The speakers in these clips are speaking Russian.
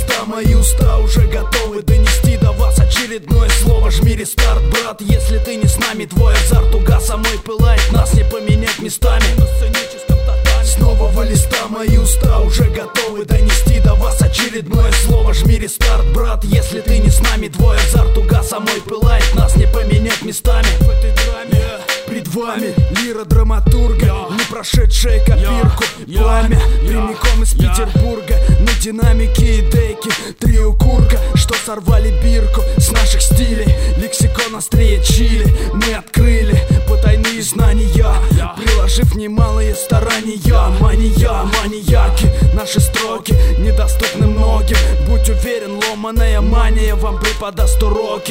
листа, мои уста уже готовы донести до вас очередное слово. Жми рестарт, брат, если ты не с нами. Твой азарт угас, а мой пылает, нас не поменять местами. С нового листа мои уста уже готовы донести до вас очередное слово. Жми рестарт, брат, если ты не с нами. Твой азарт угас, а мой пылает, нас не поменять местами. В этой драме пред вами лира драматурга, не прошедшая копирку. Пламя прямиком из Петербурга, на динамике и деки трио Курка, что сорвали бирку с наших стилей. Лексикон острее чили мы открыли потайные знания, приложив немалые старания. Маньяки, наши строки недоступны многим. Будь уверен, ломаная мания вам преподаст уроки.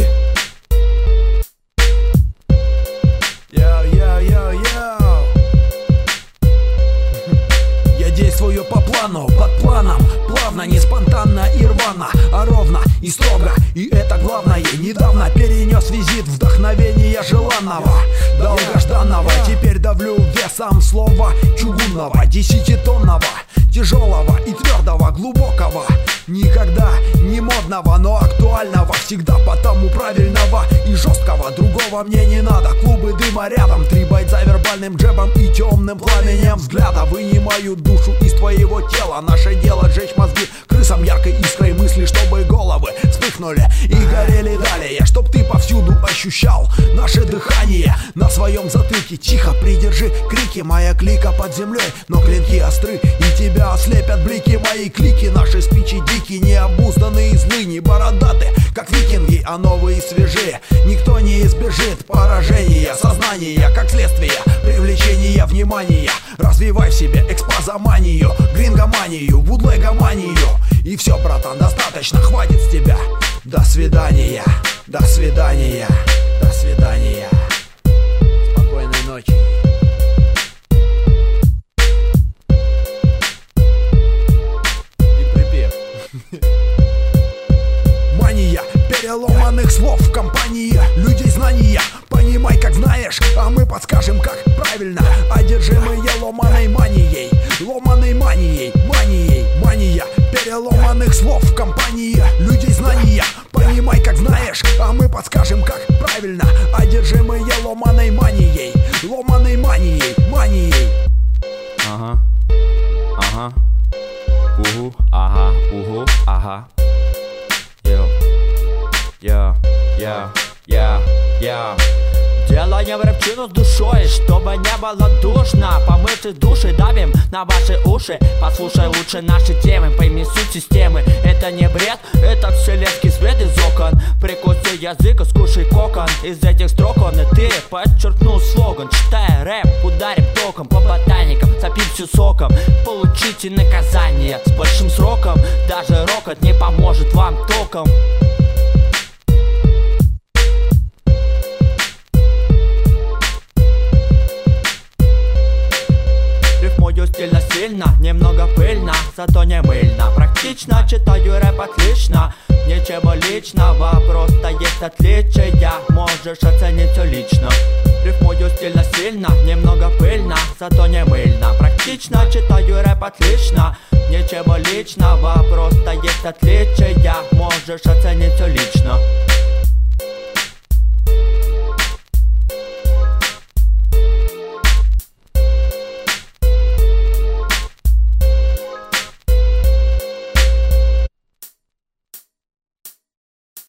Я действую по плану, под планом, плавно, не спонтанно и рвано, а ровно и строго, и это главное. Недавно перенес визит вдохновения желанного, долгожданного. Теперь давлю весом слова чугунного, 10-тонного, тяжелого и твердого, глубокого. Никогда не модного, но актуального, всегда потому правильного и жесткого. Другого мне не надо, клубы дыма рядом, 3 бойца вербальным джебом и темным пламенем взгляда. Вынимаю душу из твоего тела, наше дело сжечь мозги крысам яркой искрой мысли, чтобы головы вспыхнули и горели далее, чтоб ты повсюду ощущал наше дыхание на своем затылке. Тихо придержи крики, моя клика под землей, но клинки остры и тебя ослепят блики. Мои клики, наши спичи дикие, необузданные, злы, не бородаты, как викинги, а новые свежие. Никто не избежит поражения сознания, как следствие привлечения внимания. Развивай в себе экспозоманию, грингоманию, вудлегоманию. И все, братан, достаточно, хватит с тебя. До свидания, до свидания, до свидания. Спокойной ночи. Мания переломанных слов в компании людей знания. Понимай, как знаешь, а мы подскажем, как правильно. Одержимые ломаной манией, ломаной манией, манией, мания переломанных слов в компании людей знания. Понимай, как знаешь, а мы подскажем, как правильно. Одержимые ломаной манией, ломаной манией, манией. Ага, ага, угу, ага, угу, ага. Делаем рэпчину с душой, чтобы не было душно. Помывшись души, давим на ваши уши. Послушай лучше наши темы, пойми суть системы. Это не бред, это вселенский свет из окон. Прикуси язык и скушай кокон. Из этих строк он и ты подчеркнул слоган. Читая рэп, ударим током по ботаникам, сопимся соком. Получите наказание с большим сроком. Даже рокот не поможет вам током. Рифмую стильно сильно, немного пыльно, зато не мыльно. Практично читаю рэп отлично, ничего личного, просто есть отличия, можешь оценить все лично. Рифмую стильно сильно, немного пыльно, зато не мыльно. Практично читаю рэп отлично, ничего личного, просто есть отличия, можешь оценить все лично.